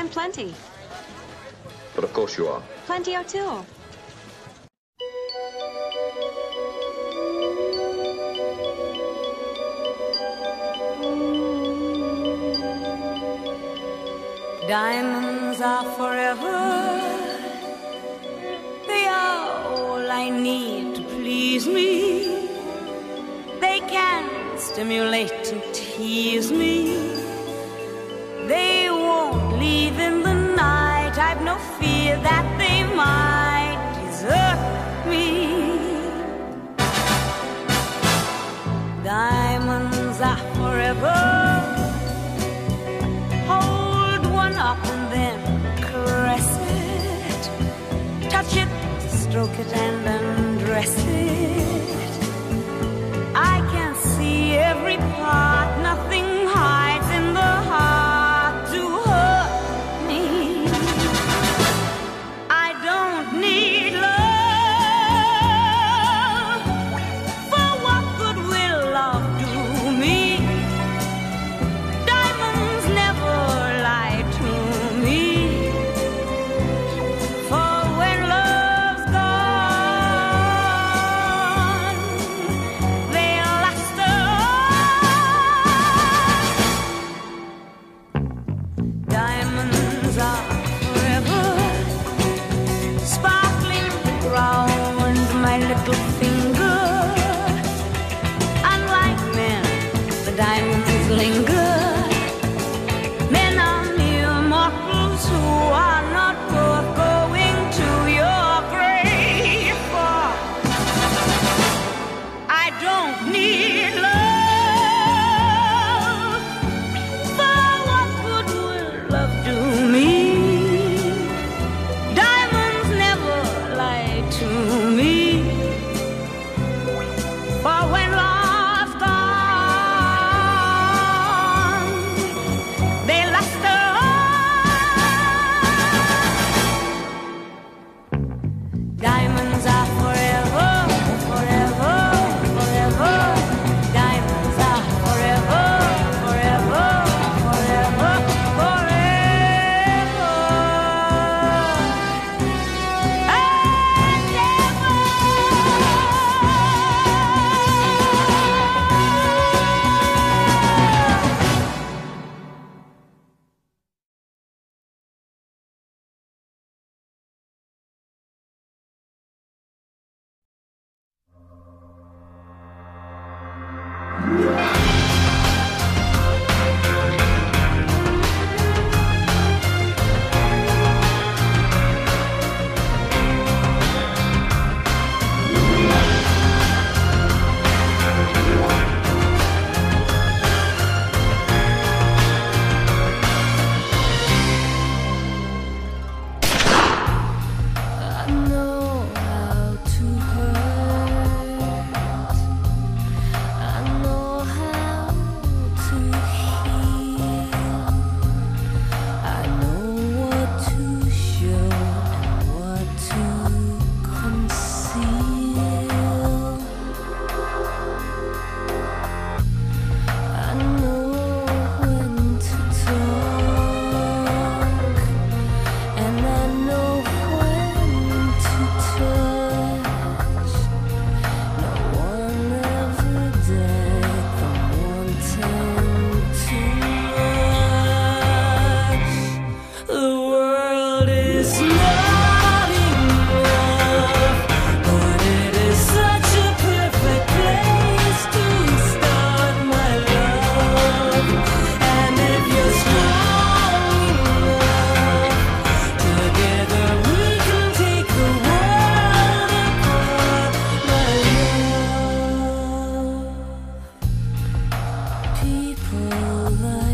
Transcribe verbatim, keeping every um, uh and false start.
I'm Plenty. But of course you are. Plenty O'Toole. Diamonds are forever. They are all I need to please me. They can stimulate and tease me. They won't leave in the night. I've no fear that they might desert me. Diamonds are forever. Up and then caress it, touch it, stroke it and undress it. I can see every part, nothing hides in the heart to hurt me. I don't need love, for what good will love do me? Diamonds never lie. Little finger, unlike men, the diamonds linger. Men are mere mortals who are not worth going to your grave for. I don't need love, for what good will love do me? Diamonds never lie to me. But when love's gone, they luster on. Diamonds are forever, forever, forever. Diamonds are forever, forever, forever, forever. And ever. People like